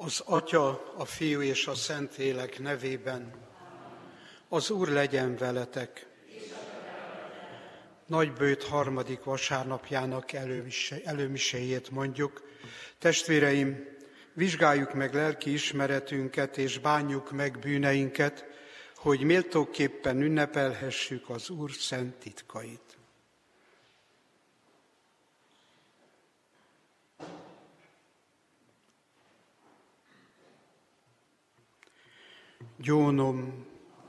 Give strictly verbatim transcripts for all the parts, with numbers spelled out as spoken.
Az Atya, a Fiú és a Szentlélek nevében. Az Úr legyen veletek. Nagybőjt harmadik vasárnapjának előmiséjét mondjuk. Testvéreim, vizsgáljuk meg lelki ismeretünket és bánjuk meg bűneinket, hogy méltóképpen ünnepelhessük az Úr szent titkait. Gyónom.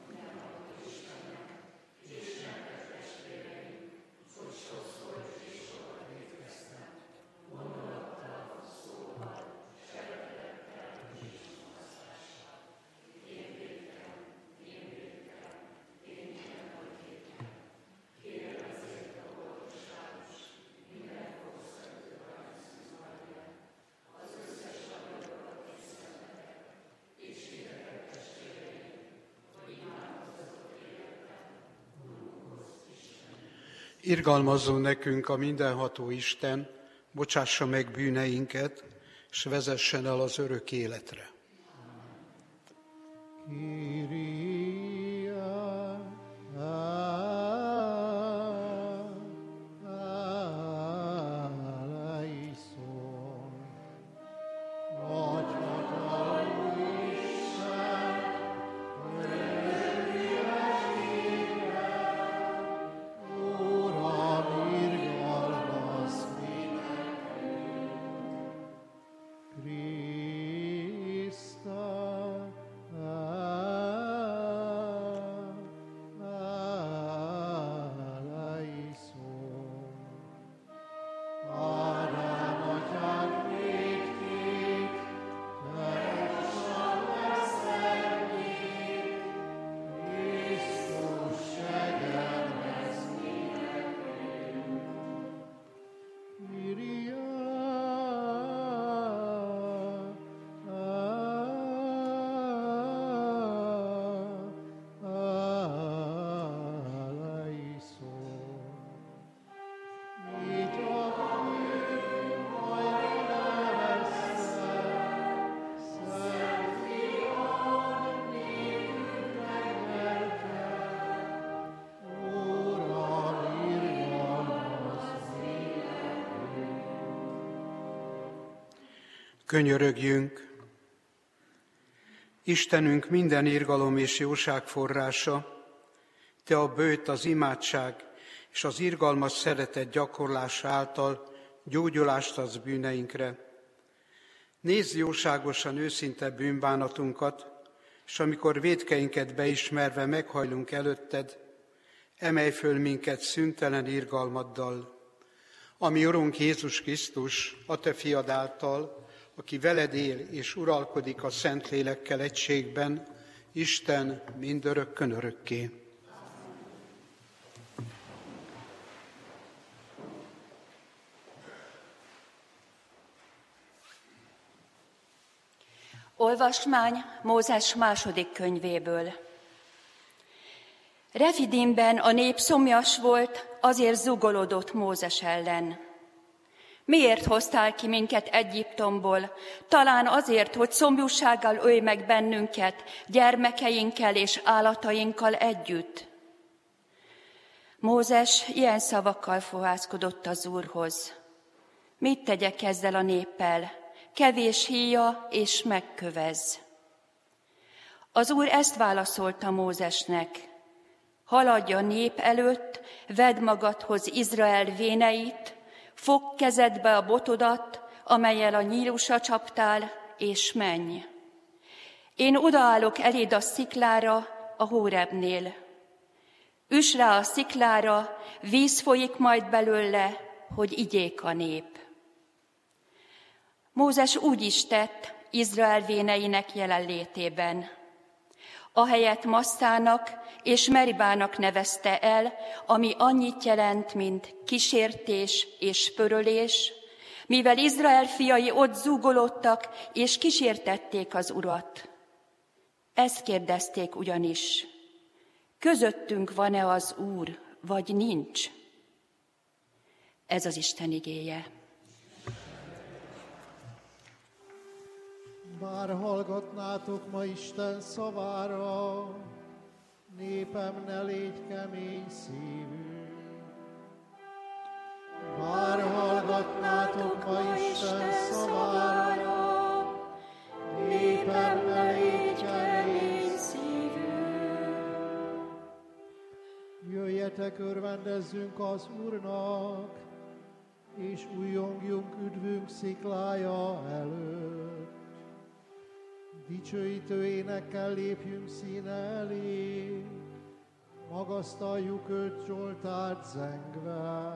Irgalmazzon nekünk a mindenható Isten, bocsássa meg bűneinket, s vezessen el az örök életre. Könyörögjünk! Istenünk minden irgalom és jóság forrása, Te a bőjt, az imádság és az irgalmas szeretet gyakorlása által gyógyulást adsz bűneinkre. Nézz jóságosan őszinte bűnbánatunkat, és amikor vétkeinket beismerve meghajlunk előtted, emelj föl minket szüntelen irgalmaddal, ami Urunk Jézus Krisztus, a Te fiad által, aki veled él és uralkodik a Szentlélekkel egységben, Isten mindörökkön örökké. Olvasmány Mózes második könyvéből. Refidimben a nép szomjas volt, azért zugolódott Mózes ellen. Miért hoztál ki minket Egyiptomból? Talán azért, hogy szomjúsággal ölj meg bennünket, gyermekeinkkel és állatainkkal együtt. Mózes ilyen szavakkal fohászkodott az Úrhoz. Mit tegyek ezzel a néppel? Kevés híja és megkövez. Az Úr ezt válaszolta Mózesnek. Haladj a nép előtt, vedd magadhoz Izrael véneit, fogd kezedbe a botodat, amellyel a Nílusra csaptál, és menj. Én odaállok eléd a sziklára, a Hórebnél. Üss rá a sziklára, víz folyik majd belőle, hogy igyék a nép. Mózes úgy is tett Izrael véneinek jelenlétében. Ahelyett Masszának és Meribának nevezte el, ami annyit jelent, mint kísértés és pörölés, mivel Izrael fiai ott zúgolódtak és kísértették az Urat. Ezt kérdezték ugyanis, közöttünk van-e az Úr, vagy nincs? Ez az Isten igéje. Bár hallgatnátok ma Isten szavára, népem, ne légy kemény szívű. Bár hallgatnátok ma Isten szavára, népem, ne légy kemény szívű. Jöjjetek, örvendezzünk az Úrnak, és újjongjunk üdvünk sziklája előtt. Dicsőítő énekkel lépjünk színe elé, magasztaljuk őt Zsoltárt zengve.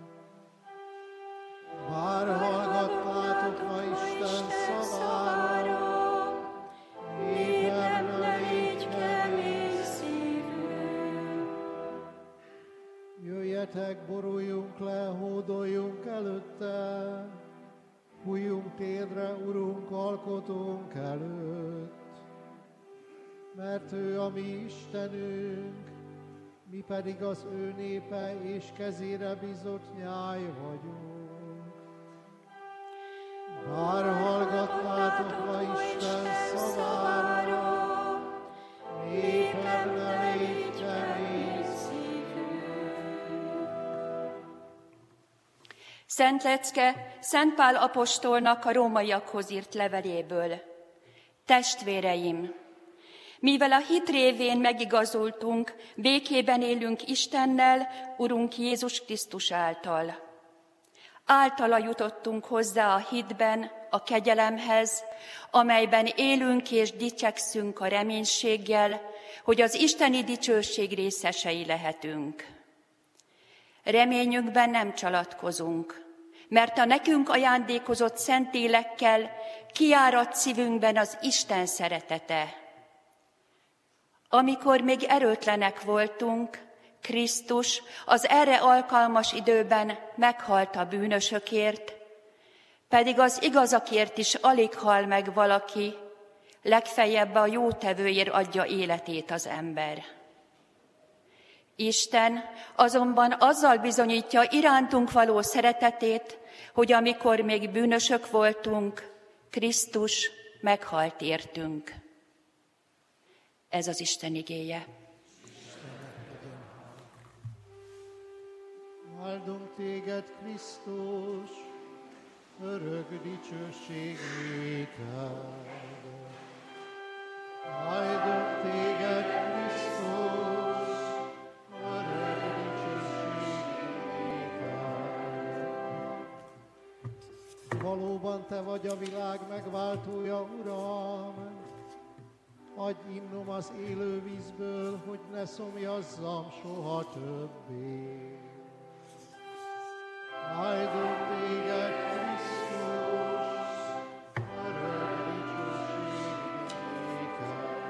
Bár hallgatnátok ma Isten szavára, népem, ne légy kemény szívű. Jöjjetek, boruljunk le, hódoljunk előtte, hújjunk térdre, Urunk, alkotónk előtt. Mert ő a mi Istenünk, mi pedig az ő népe és kezére bizott nyáj vagyunk. Bár hallgatnátok ma Isten szavára, népem, ne légy kemény szívű. Szent lecke Szent Pál apostolnak a rómaiakhoz írt leveléből. Testvéreim, mivel a hit révén megigazultunk, békében élünk Istennel, Urunk Jézus Krisztus által. Általa jutottunk hozzá a hitben, a kegyelemhez, amelyben élünk és dicsekszünk a reménységgel, hogy az isteni dicsőség részesei lehetünk. Reményünkben nem csalatkozunk, mert a nekünk ajándékozott Szentlélekkel kiáradt szívünkben az Isten szeretete. Amikor még erőtlenek voltunk, Krisztus az erre alkalmas időben meghalt a bűnösökért, pedig az igazakért is alig hal meg valaki, legfeljebb a jótevőért adja életét az ember. Isten azonban azzal bizonyítja irántunk való szeretetét, hogy amikor még bűnösök voltunk, Krisztus meghalt értünk. Ez az Isten igéje. Áldunk téged, Krisztus, örök dicsőség néked. Áldunk téged, Krisztus, örök dicsőség néked. Valóban te vagy a világ megváltója, Uram. Adj innom az élő vízből, hogy ne szomjazzam soha többé. Áldunk téged, Krisztus, örök dicsőség néked.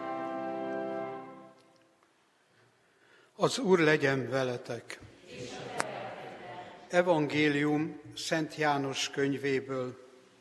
Az Úr legyen veletek. Evangélium Szent János könyvéből.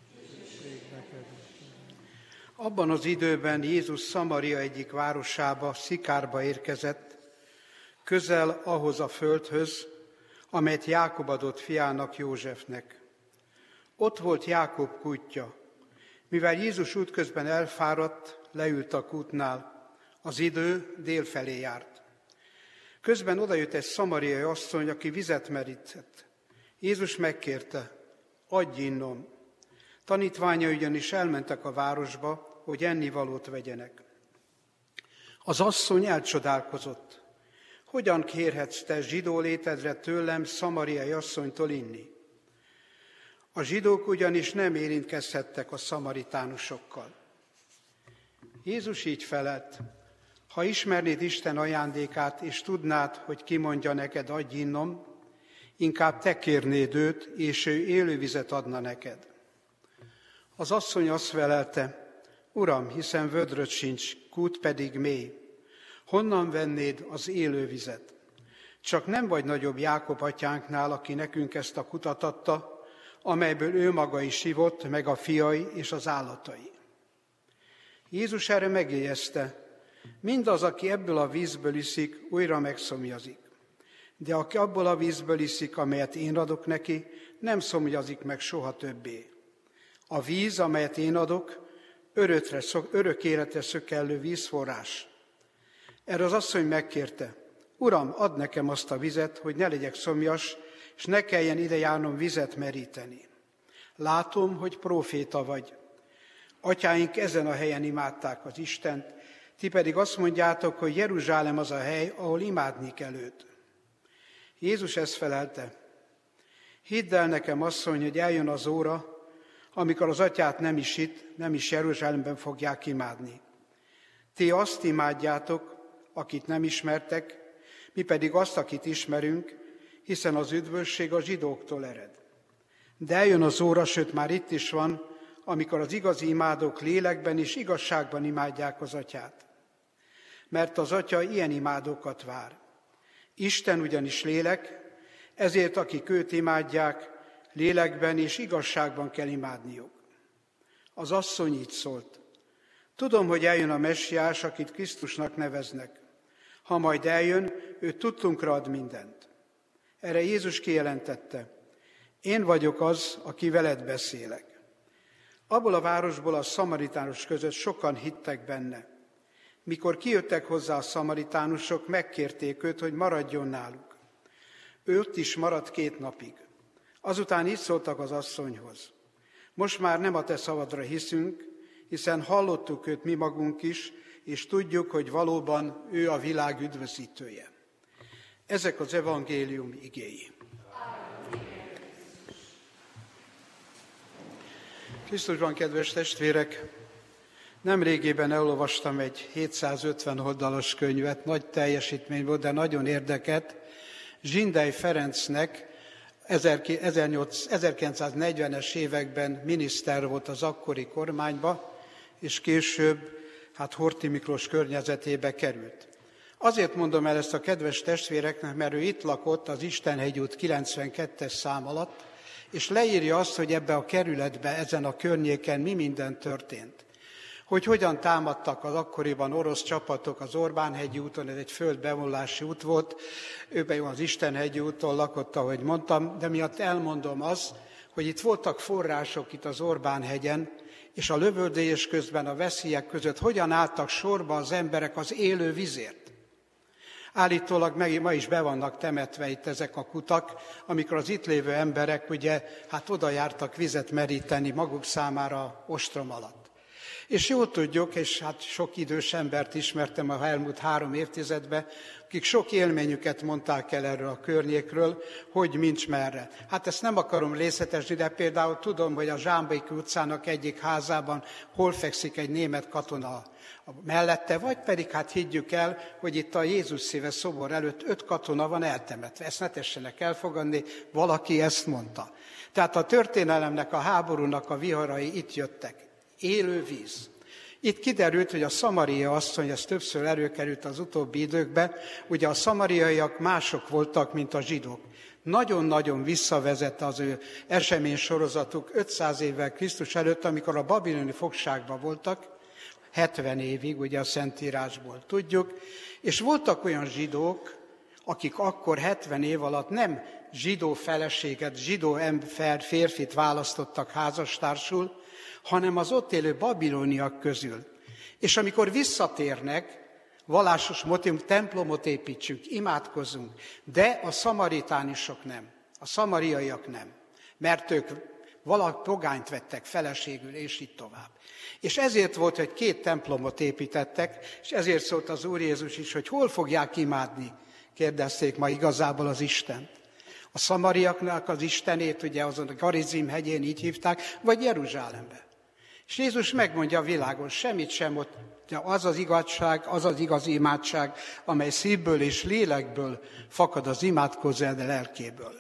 Abban az időben Jézus Szamaria egyik városába, Szikárba érkezett, közel ahhoz a földhöz, amelyet Jákob adott fiának, Józsefnek. Ott volt Jákob kútja. Mivel Jézus útközben elfáradt, leült a kútnál. Az idő délfelé járt. Közben odajött egy szamariai asszony, aki vizet merített. Jézus megkérte, adj innom. Tanítványai ugyanis elmentek a városba, hogy ennivalót vegyenek. Az asszony elcsodálkozott. Hogyan kérhetsz te zsidó létedre tőlem, szamariai asszonytól inni? A zsidók ugyanis nem érintkezhettek a szamaritánusokkal. Jézus így felelt, ha ismernéd Isten ajándékát, és tudnád, hogy ki mondja neked, adj innom, inkább te kérnéd őt, és ő élővizet adna neked. Az asszony azt felelte, Uram, hiszen vödröd sincs, kút pedig mély. Honnan vennéd az élővizet? Csak nem vagy nagyobb Jákob atyánknál, aki nekünk ezt a kutat adta, amelyből ő maga is ivott, meg a fiai és az állatai. Jézus erre megjegyezte, mindaz, aki ebből a vízből iszik, újra megszomjazik. De aki abból a vízből iszik, amelyet én adok neki, nem szomjazik meg soha többé. A víz, amelyet én adok, örökre, örök életre szökellő vízforrás. Erre az asszony megkérte: Uram, add nekem azt a vizet, hogy ne legyek szomjas, és ne kelljen ide járnom vizet meríteni. Látom, hogy próféta vagy. Atyáink ezen a helyen imádták az Istent, ti pedig azt mondjátok, hogy Jeruzsálem az a hely, ahol imádni kell őt. Jézus ezt felelte: Hidd el nekem, asszony, hogy eljön az óra, amikor az atyát nem is itt, nem is Jeruzsálemben fogják imádni. Ti azt imádjátok, akit nem ismertek, mi pedig azt, akit ismerünk, hiszen az üdvösség a zsidóktól ered. De eljön az óra, sőt már itt is van, amikor az igazi imádók lélekben és igazságban imádják az atyát. Mert az atya ilyen imádókat vár. Isten ugyanis lélek, ezért akik őt imádják, lélekben és igazságban kell imádniuk. Az asszony így szólt: Tudom, hogy eljön a Messiás, akit Krisztusnak neveznek. Ha majd eljön, ő tudtunkra ad mindent. Erre Jézus kijelentette: Én vagyok az, aki veled beszélek. Abból a városból a szamaritánus között sokan hittek benne. Mikor kijöttek hozzá a szamaritánusok, megkérték őt, hogy maradjon náluk. Ő ott is maradt két napig. Azután így szóltak az asszonyhoz: Most már nem a te szavadra hiszünk, hiszen hallottuk őt mi magunk is, és tudjuk, hogy valóban ő a világ üdvözítője. Ezek az evangélium igéi. Krisztusban, kedves testvérek, nemrégében elolvastam egy hétszázötven oldalas könyvet, nagy teljesítmény volt, de nagyon érdekelt. Zsindely Ferencnek ezerkilencszáznegyvenes években miniszter volt az akkori kormányban, és később hát Horthy Miklós környezetébe került. Azért mondom el ezt a kedves testvéreknek, mert ő itt lakott az Istenhegy út kilencvenkettes szám alatt, és leírja azt, hogy ebbe a kerületbe, ezen a környéken mi minden történt. Hogy hogyan támadtak az akkoriban orosz csapatok az Orbán-hegyi úton, ez egy földbevonulási út volt, ő pedig az Istenhegyi úton lakott, ahogy mondtam, de miatt elmondom az, hogy itt voltak források itt az Orbán-hegyen, és a lövöldözés közben, a veszélyek között hogyan álltak sorba az emberek az élő vízért. Állítólag meg, ma is be vannak temetve itt ezek a kutak, amikor az itt lévő emberek ugye hát oda jártak vizet meríteni maguk számára ostrom alatt. És jól tudjuk, és hát sok idős embert ismertem a elmúlt három évtizedben, akik sok élményüket mondták el erről a környékről, hogy nincs merre. Hát ezt nem akarom részletesni, de például tudom, hogy a Zsámbéki utcának egyik házában hol fekszik egy német katona mellette, vagy pedig hát higgyük el, hogy itt a Jézus szíve szobor előtt öt katona van eltemetve. Ezt ne tessenek elfogadni, valaki ezt mondta. Tehát a történelemnek, a háborúnak a viharai itt jöttek. Élő víz. Itt kiderült, hogy a szamaria asszony, ez többször előkerült az utóbbi időkben, ugye a szamariaiak mások voltak, mint a zsidók. Nagyon-nagyon visszavezet az ő eseménysorozatuk ötszáz évvel Krisztus előtt, amikor a babiloni fogságban voltak, hetven évig, ugye a Szentírásból tudjuk, és voltak olyan zsidók, akik akkor hetven év alatt nem zsidó feleséget, zsidó ember, férfit választottak házastársul, hanem az ott élő babiloniak közül. És amikor visszatérnek, vallásos motiv, templomot építsünk, imádkozunk, de a szamaritánisok nem, a szamariaiak nem, mert ők valaki pogányt vettek feleségül, és így tovább. És ezért volt, hogy két templomot építettek, és ezért szólt az Úr Jézus is, hogy hol fogják imádni, kérdezték ma igazából az Istent. A szamariaknak az istenét, ugye azon a Garizim hegyén így hívták, vagy Jeruzsálembe. És Jézus megmondja a világon, semmit sem ott, de az az igazság, az az igazi imádság, amely szívből és lélekből fakad az imádkozó lelkéből.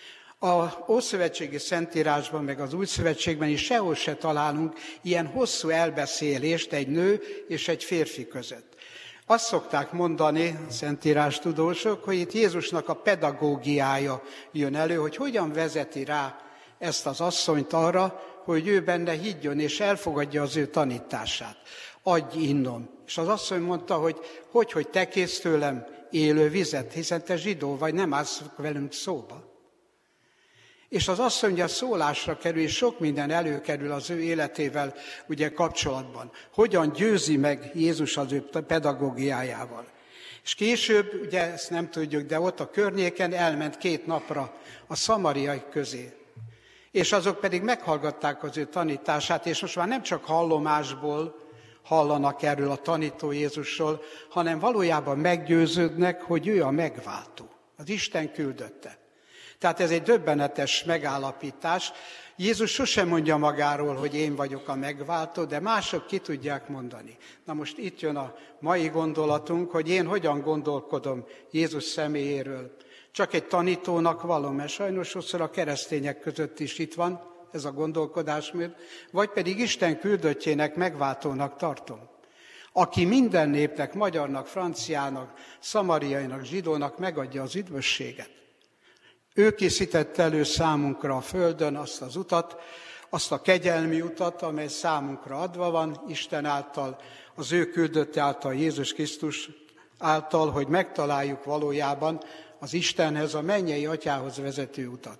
A Ószövetségi Szentírásban, meg az Új Szövetségben is sehol se találunk ilyen hosszú elbeszélést egy nő és egy férfi között. Azt szokták mondani a Szentírás tudósok, hogy itt Jézusnak a pedagógiája jön elő, hogy hogyan vezeti rá ezt az asszonyt arra, hogy ő benne higgyön és elfogadja az ő tanítását. Adj innom. És az asszony mondta, hogy hogy, hogy te kész tőlem élő vizet, hiszen te zsidó vagy, nem állsz velünk szóba. És az asszony ugye szólásra kerül, és sok minden előkerül az ő életével ugye kapcsolatban. Hogyan győzi meg Jézus az ő pedagógiájával. És később, ugye ezt nem tudjuk, de ott a környéken elment két napra a szamariai közé. És azok pedig meghallgatták az ő tanítását, és most már nem csak hallomásból hallanak erről a tanító Jézusról, hanem valójában meggyőződnek, hogy ő a megváltó. Az Isten küldötte. Tehát ez egy döbbenetes megállapítás. Jézus sosem mondja magáról, hogy én vagyok a megváltó, de mások ki tudják mondani. Na most itt jön a mai gondolatunk, hogy én hogyan gondolkodom Jézus személyéről. Csak egy tanítónak való, mert sajnos sokszor a keresztények között is itt van ez a gondolkodásmód, vagy pedig Isten küldöttjének, megváltónak tartom. Aki minden népnek, magyarnak, franciának, szamariainak, zsidónak megadja az üdvösséget. Ő készítette elő számunkra a földön azt az utat, azt a kegyelmi utat, amely számunkra adva van Isten által, az ő küldötte által, Jézus Krisztus által, hogy megtaláljuk valójában az Istenhez, a mennyei atyához vezető utat.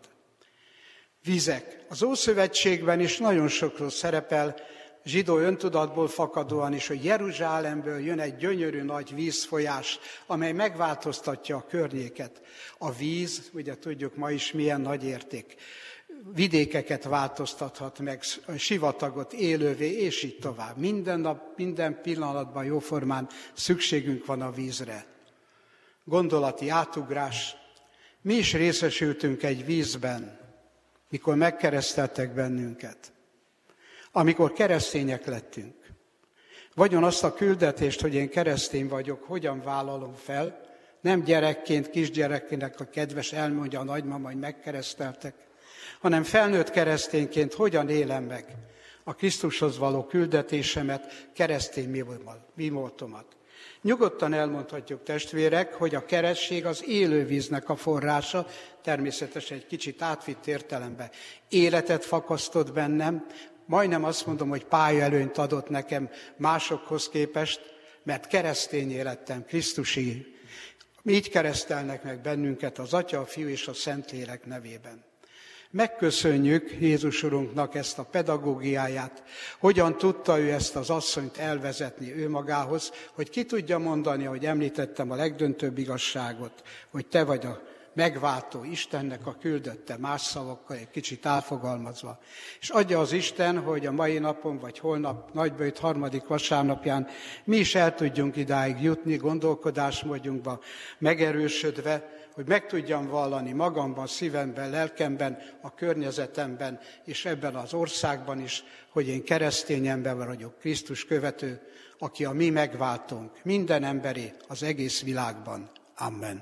Vizek. Az Ószövetségben is nagyon sokról szerepel, zsidó öntudatból fakadóan is, hogy Jeruzsálemből jön egy gyönyörű nagy vízfolyás, amely megváltoztatja a környéket. A víz, ugye tudjuk ma is milyen nagy érték. Vidékeket változtathat meg, sivatagot élővé, és így tovább. Minden nap, minden pillanatban jóformán szükségünk van a vízre. Gondolati átugrás. Mi is részesültünk egy vízben, mikor megkereszteltek bennünket. Amikor keresztények lettünk. Vagyon azt a küldetést, hogy én keresztény vagyok, hogyan vállalom fel, nem gyerekként, kisgyerekként a kedves elmondja a nagymama, hogy megkereszteltek, hanem felnőtt keresztényként hogyan élem meg a Krisztushoz való küldetésemet, keresztény mimótomat. Nyugodtan elmondhatjuk, testvérek, hogy a keresztség az élő víznek a forrása, természetesen egy kicsit átvitt értelemben. Életet fakasztott bennem, majdnem azt mondom, hogy pályaelőnyt adott nekem másokhoz képest, mert keresztényé lettem, Krisztusi. Így keresztelnek meg bennünket az Atya, a Fiú és a Szentlélek nevében. Megköszönjük Jézus Urunknak ezt a pedagógiáját, hogyan tudta ő ezt az asszonyt elvezetni ő magához, hogy ki tudja mondani, ahogy említettem, a legdöntőbb igazságot, hogy te vagy a megváltó, Istennek a küldötte, más szavakkal egy kicsit átfogalmazva. És adja az Isten, hogy a mai napon, vagy holnap nagyböjt harmadik vasárnapján mi is el tudjunk idáig jutni, gondolkodásmódjunkba megerősödve, hogy meg tudjam vallani magamban, szívemben, lelkemben, a környezetemben, és ebben az országban is, hogy én keresztény ember vagyok, Krisztus követő, aki a mi megváltónk, minden emberé az egész világban. Amen.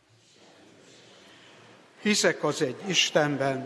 Hiszek az egy Istenben,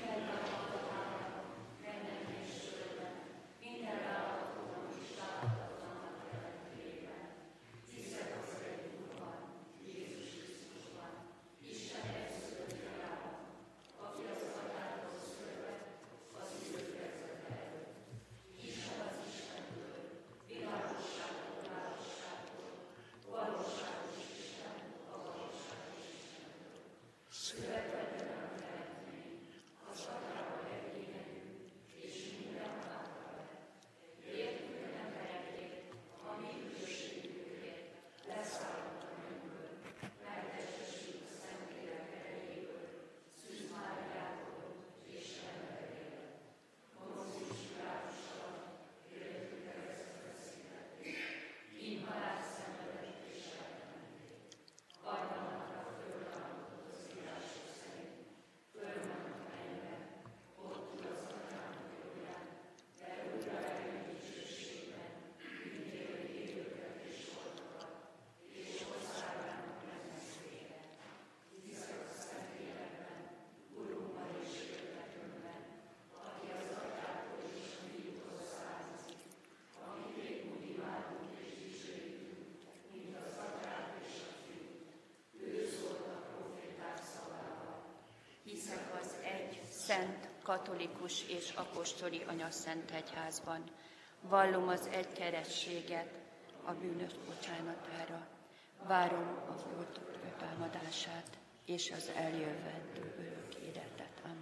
szent, katolikus és apostoli anyaszent egyházban. Vallom az egy kerességet a bűnös bocsánatára. Várom a holtok támadását és az eljövendő örök életet. Amen.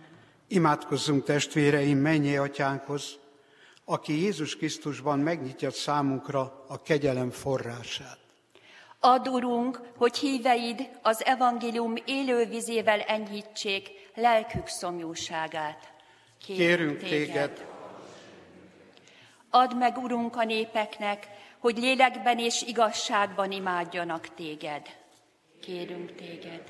Imádkozzunk, testvéreim, mennyei atyánkhoz, aki Jézus Krisztusban megnyitja számunkra a kegyelem forrását. Add, Urunk, hogy híveid az evangélium élő vizével enyhítsék lelkük szomjúságát. Kérünk, Kérünk téged. Add meg, Urunk, a népeknek, hogy lélekben és igazságban imádjanak téged. Kérünk téged.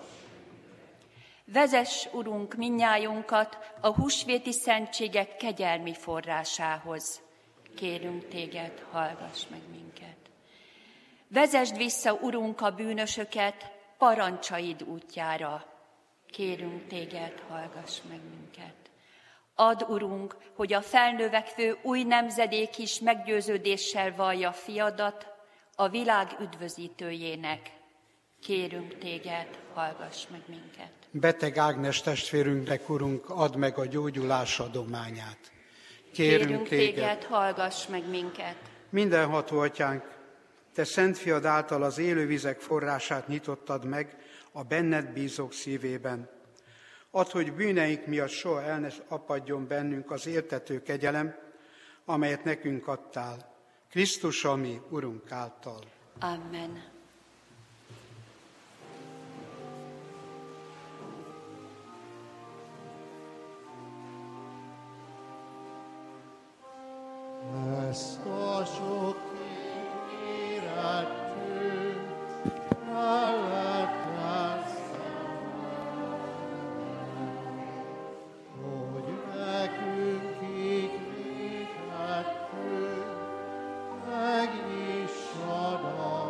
Vezess, Urunk, mindnyájunkat a húsvéti szentségek kegyelmi forrásához. Kérünk téged, hallgass meg minket. Vezesd vissza, Urunk, a bűnösöket parancsaid útjára. Kérünk téged, hallgass meg minket. Add, Urunk, hogy a felnövekvő új nemzedék is meggyőződéssel vallja fiadat a világ üdvözítőjének. Kérünk téged, hallgass meg minket. Beteg Ágnes testvérünknek, Urunk, add meg a gyógyulás adományát. Kérünk, Kérünk téged, téged, hallgass meg minket. Mindenható Atyánk, Te Szent Fiad által az élővizek forrását nyitottad meg a benned bízók szívében. Add, hogy bűneink miatt soha el ne apadjon bennünk az értető kegyelem, amelyet nekünk adtál, Krisztus, a mi Urunk által. Amen. Ezt a sok ígéretünk elvettem, hogy nekünk ígéretünk megnyissad a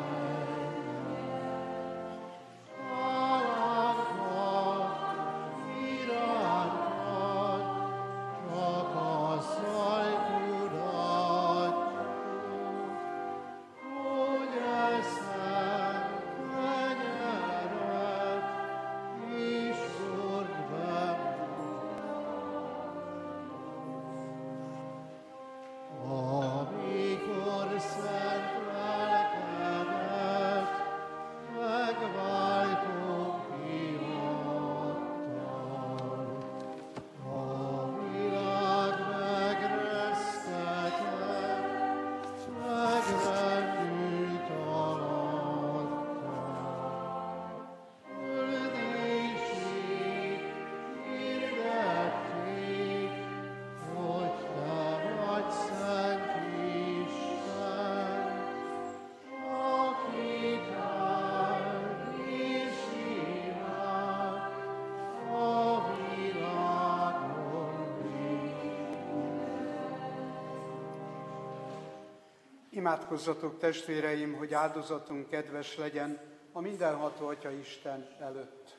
Imádkozzatok, testvéreim, hogy áldozatunk kedves legyen a mindenható Atya Isten előtt.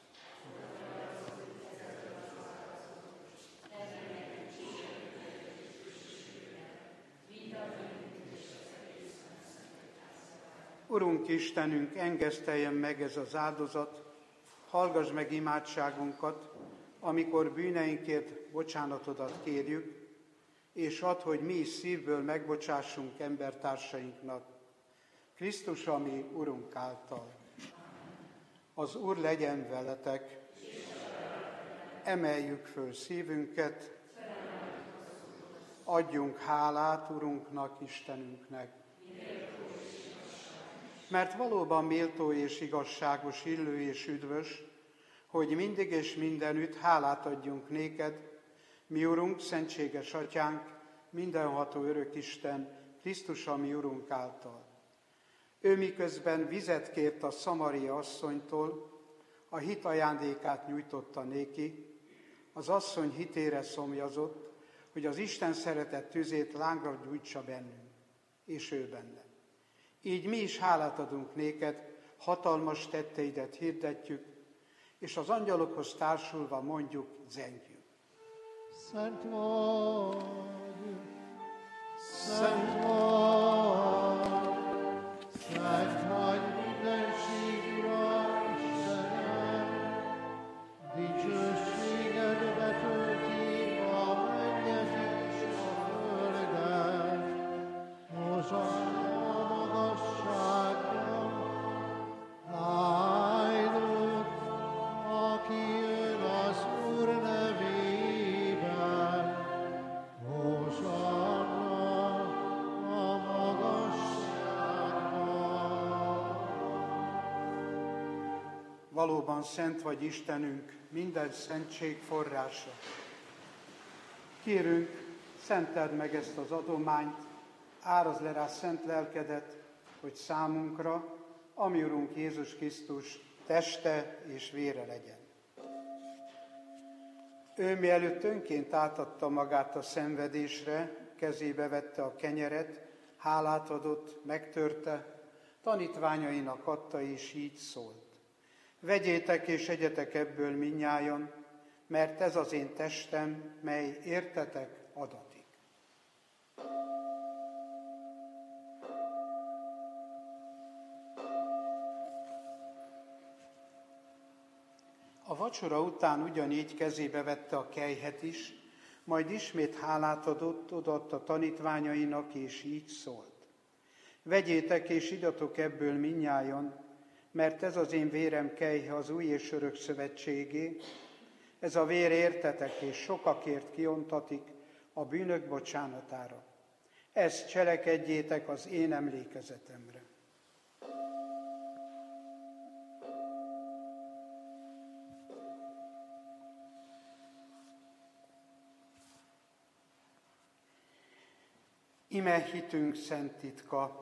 Urunk Istenünk, engeszteljen meg ez az áldozat, hallgass meg imádságunkat, amikor bűneinkért bocsánatodat kérjük, és add, hogy mi is szívből megbocsássunk embertársainknak. Krisztus, a mi Urunk által. Az Úr legyen veletek. Emeljük föl szívünket. Adjunk hálát Urunknak, Istenünknek. Mert valóban méltó és igazságos, illő és üdvös, hogy mindig és mindenütt hálát adjunk néked, mi Urunk, szentséges Atyánk, mindenható örök Isten, Krisztus, a mi Urunk által. Ő miközben vizet kért a szamaria asszonytól, a hit ajándékát nyújtotta néki, az asszony hitére szomjazott, hogy az Isten szeretett tüzét lángra gyújtsa bennünk, és ő benne. Így mi is hálát adunk néked, hatalmas tetteidet hirdetjük, és az angyalokhoz társulva mondjuk, zengjük. Szent vagy, Szent vagy, Szent vagy mindenségre, Istenem, dicsőséged betölti a mennyet és a földet. Hozsanna a magasságban, áldott, aki jön az Úr nevében. valóban szent vagy Istenünk, minden szentség forrása. Kérünk, szenteld meg ezt az adományt, árazd le rá szent lelkedet, hogy számunkra, ami Urunk Jézus Krisztus teste és vére legyen. Ő mielőtt önként átadta magát a szenvedésre, kezébe vette a kenyeret, hálát adott, megtörte, tanítványainak adta, és így szólt. Vegyétek és egyetek ebből mindnyájan, mert ez az én testem, mely értetek adatik. A vacsora után ugyanígy kezébe vette a kelyhet is, majd ismét hálát adott, odaadta tanítványainak, és így szólt. Vegyétek és igyatok ebből mindnyájan, mert ez az én vérem kelyhe az új és örök szövetségé. Ez a vér értetek és sokakért kiontatik a bűnök bocsánatára. Ezt cselekedjétek az én emlékezetemre. Ime hitünk szent titka.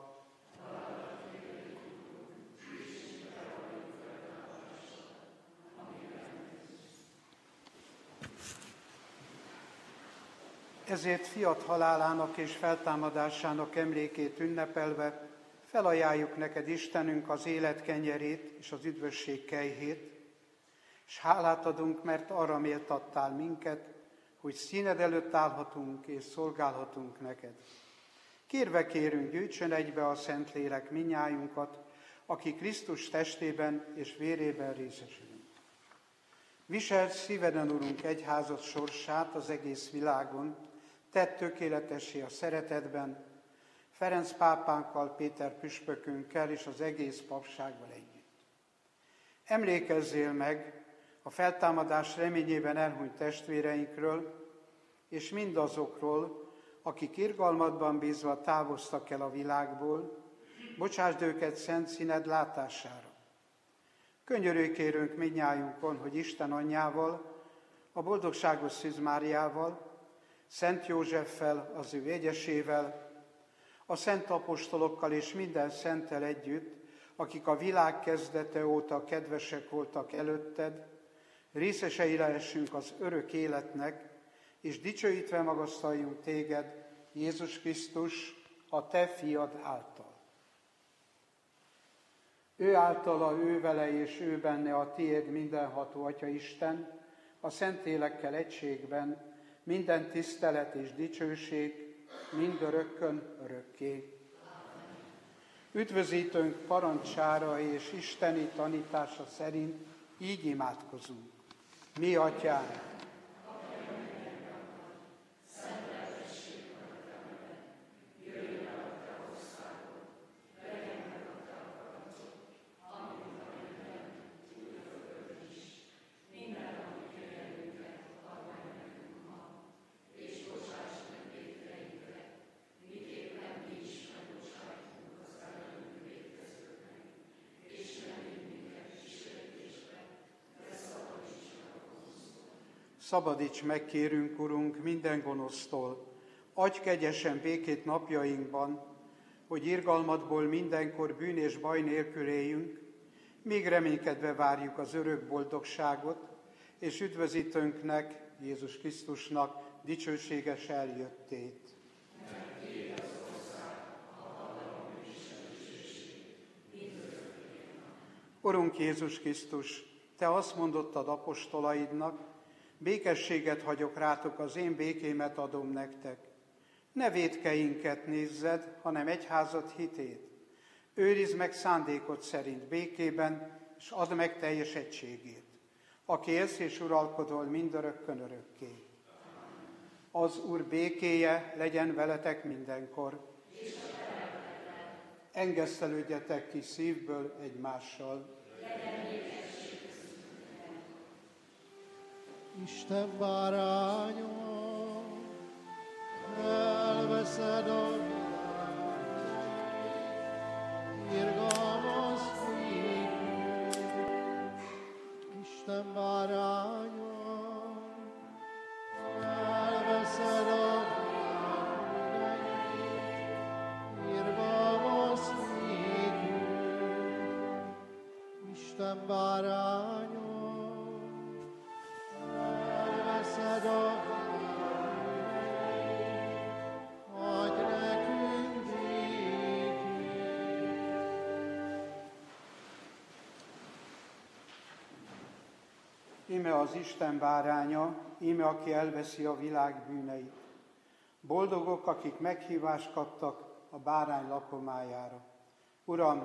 Ezért fiat halálának és feltámadásának emlékét ünnepelve felajánljuk neked, Istenünk, az élet kenyerét és az üdvösség kelyhét, és hálát adunk, mert arra méltattál minket, hogy színed előtt állhatunk és szolgálhatunk neked. Kérve kérünk, gyűjtsön egybe a Szentlélek minnyájunkat, aki Krisztus testében és vérében részesülünk. Viseld szíveden, Urunk, egyházad sorsát az egész világon, tedd tökéletessé a szeretetben, Ferenc pápánkkal, Péter püspökünkkel és az egész papsággal együtt. Emlékezzél meg a feltámadás reményében elhunyt testvéreinkről, és mindazokról, akik irgalmadban bízva távoztak el a világból, bocsásd őket szent színed látására. Könyörülj kérünk mindnyájunkon, hogy Isten anyjával, a boldogságos Szűz Máriával, Szent Józseffel, az ő egyesével, a szent apostolokkal és minden szenttel együtt, akik a világ kezdete óta kedvesek voltak előtted, részesei lehessünk az örök életnek, és dicsőítve magasztaljunk téged, Jézus Krisztus, a te fiad által. Ő általa, ő vele és ő benne a tiéd mindenható Atya Isten, a Szentlélekkel egységben, minden tisztelet és dicsőség, mindörökkön örökké. Üdvözítőnk parancsára és isteni tanítása szerint így imádkozunk. Mi, Atyánk, szabadíts meg, kérünk, Urunk, minden gonosztól, adj kegyesen békét napjainkban, hogy irgalmadból mindenkor bűn és baj nélkül éljünk, míg reménykedve várjuk az örök boldogságot, és üdvözítőnknek, Jézus Krisztusnak dicsőséges eljöttét. Urunk Jézus Krisztus, te azt mondottad apostolaidnak, békességet hagyok rátok, az én békémet adom nektek. Ne vétkeinket nézzed, hanem egyházad hitét. Őrizd meg szándékod szerint békében, és add meg teljes egységét. Aki élsz és uralkodol mindörökkön örökké. Az Úr békéje legyen veletek mindenkor. Engesztelődjetek ki szívből egymással. Isten báránya, elveszed a világot, irgalmas hívő. báránya, elveszed a bűneinket, irgalmas nékünk. Isten báránya, elveszed a Íme az Isten báránya, íme aki elveszi a világ bűneit. Boldogok, akik meghívást kaptak a bárány lakomájára. Uram,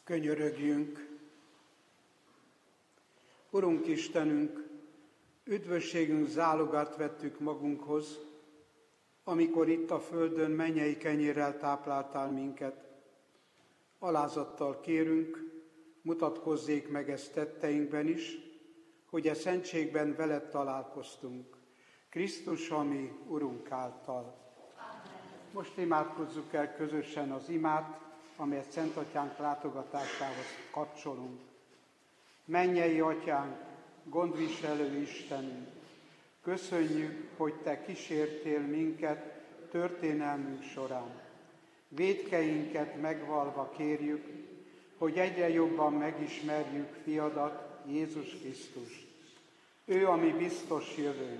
Könyörögjünk! Urunk Istenünk, üdvösségünk zálogát vettük magunkhoz, amikor itt a földön mennyei kenyérrel tápláltál minket. Alázattal kérünk, mutatkozzék meg ezt tetteinkben is, hogy a szentségben veled találkoztunk. Krisztus, ami Urunk által. Most imádkozzuk el közösen az imát, amelyet Szent Atyánk látogatásához kapcsolunk. Mennyei Atyánk, gondviselő Istenünk, köszönjük, hogy Te kísértél minket történelmünk során. Vétkeinket megvalva kérjük, hogy egyre jobban megismerjük Fiadat, Jézus Krisztust. Ő a mi biztos jövőnk.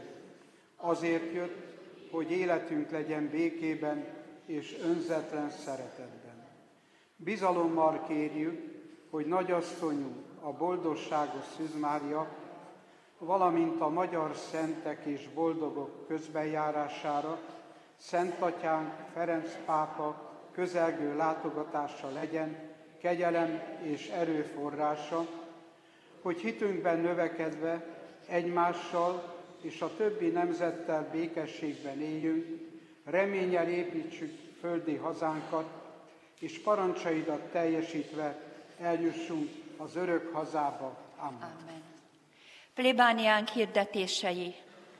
Azért jött, hogy életünk legyen békében és önzetlen szeretetben. Bizalommal kérjük, hogy nagyasszonyunk, a boldogságos Szűz Mária, valamint a magyar szentek és boldogok közbenjárására Szent Atyánk Ferenc pápa közelgő látogatása legyen kegyelem és erőforrása, hogy hitünkben növekedve egymással és a többi nemzettel békességben éljünk, reménnyel építsük földi hazánkat, és parancsaidat teljesítve eljussunk az örök hazába. Amen. Amen. Plébániánk hirdetései.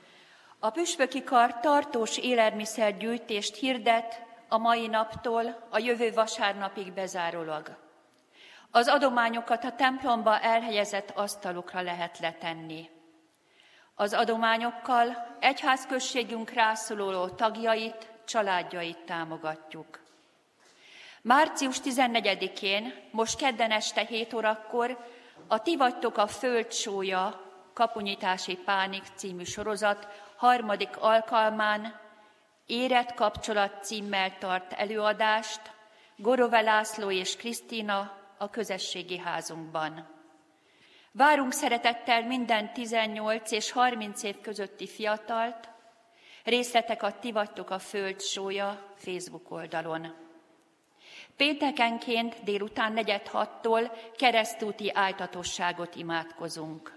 A püspöki kar tartós élelmiszergyűjtést hirdet a mai naptól a jövő vasárnapig bezárólag. Az adományokat a templomba elhelyezett asztalokra lehet letenni. Az adományokkal egyházközségünk rászoruló tagjait, családjait támogatjuk. március tizennegyedikén, most kedden este hét órakor a Ti vagytok a föld sója Kapunyítási Pánik című sorozat harmadik alkalmán Érett kapcsolat címmel tart előadást Gorove László és Krisztina a közösségi házunkban. Várunk szeretettel minden tizennyolc és harminc év közötti fiatalt, részletek a Ti vagytok a föld sója Facebook oldalon. Péntekenként délután negyed hattól keresztúti áltatosságot imádkozunk.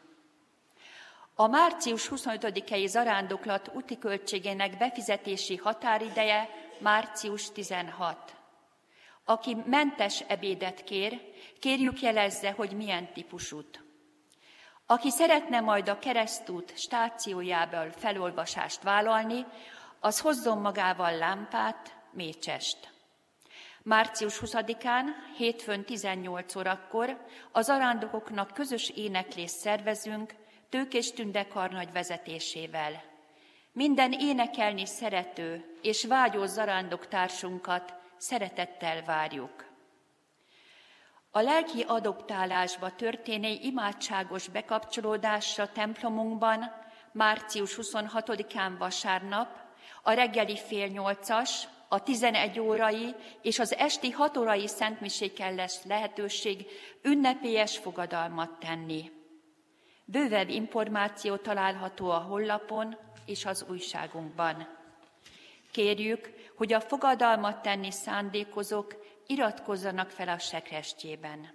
A március huszonötödikei zarándoklat úti költségének befizetési határideje március tizenhat. Aki mentes ebédet kér, kérjük jelezze, hogy milyen típusút. Aki szeretne majd a keresztút stációjából felolvasást vállalni, az hozzon magával lámpát, mécsest. március huszadikán, hétfőn tizennyolc órakor a zarándokoknak közös éneklést szervezünk Tőkés Tünde karnagy vezetésével. Minden énekelni szerető és vágyó zarándoktársunkat szeretettel várjuk. A lelki adoptálásba történő imádságos bekapcsolódásra templomunkban március huszonhatodikán vasárnap a reggeli fél nyolcas, a tizenegy órai és az esti hat órai szentmiséken lesz lehetőség ünnepélyes fogadalmat tenni. Bővebb információ található a honlapon és az újságunkban. Kérjük, hogy a fogadalmat tenni szándékozók iratkozzanak fel a sekrestjében.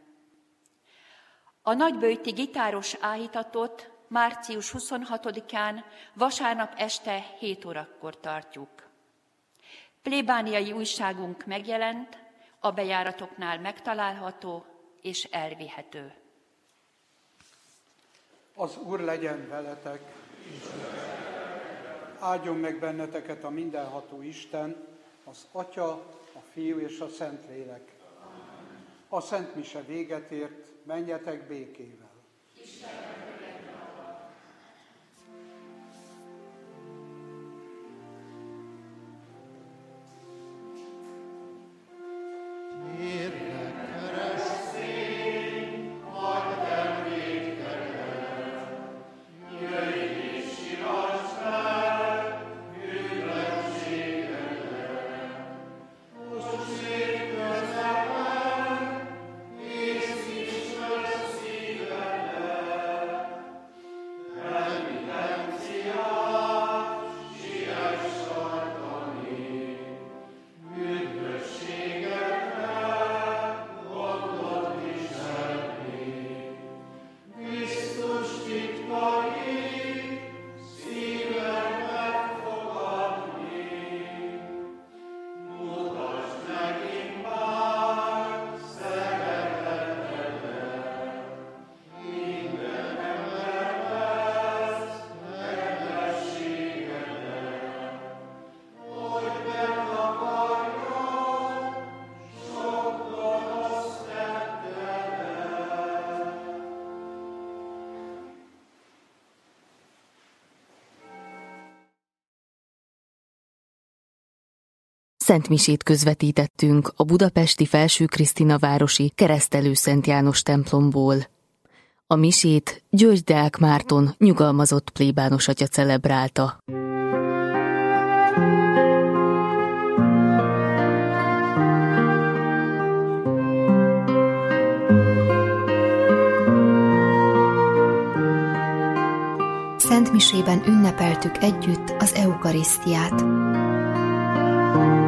A nagyböjti gitáros áhítatot március huszonhatodikán vasárnap este hét órakor tartjuk. Plébániai újságunk megjelent, a bejáratoknál megtalálható és elvihető. Az Úr legyen veletek, áldjon meg benneteket a mindenható Isten, az Atya, a Fiú és a Szentlélek. A Szent Mise véget ért, menjetek békével. Szentmisét közvetítettünk a budapesti Felső Krisztinavárosi Keresztelő Szent János templomból. A misét György Deák Márton nyugalmazott plébános atya celebrálta. Szentmisében ünnepeltük együtt az eukarisztiát.